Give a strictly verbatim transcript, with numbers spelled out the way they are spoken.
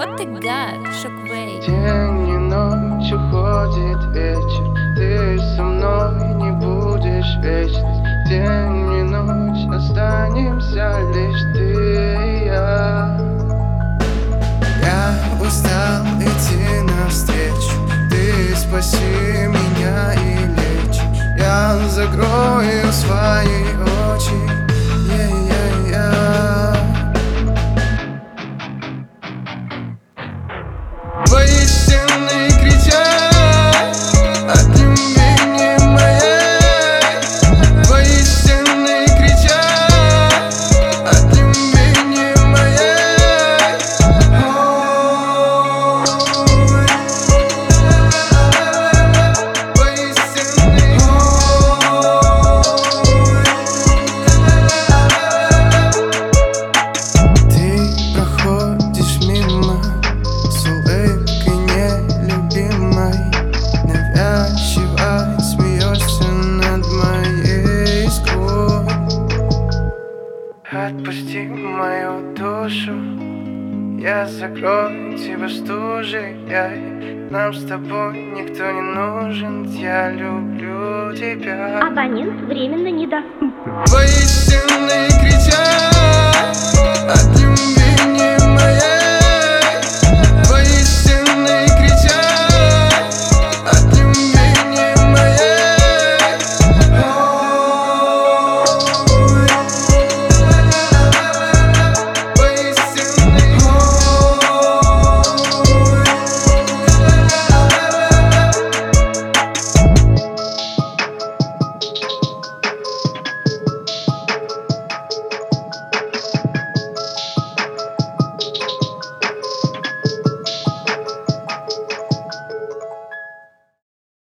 What the god, Shockwave. День и ночь, уходит вечер. Ты со мной не будешь вечность. День и ночь, останемся лишь ты и я. Я устал идти навстречу. Ты спаси меня и лечь. Я закрою свои очи. Твои стены кричат от любви не моей. Твои стены кричат от любви не моей. Твои стены. Ты проходишь мимо с улыбкой нелюбимой, навязчиво смеешься над моей искрой. Отпусти мою душу, я закрою тебя стужей. Нам с тобой никто не нужен, я люблю тебя. Абонент временно недоступен. Твои стены кричат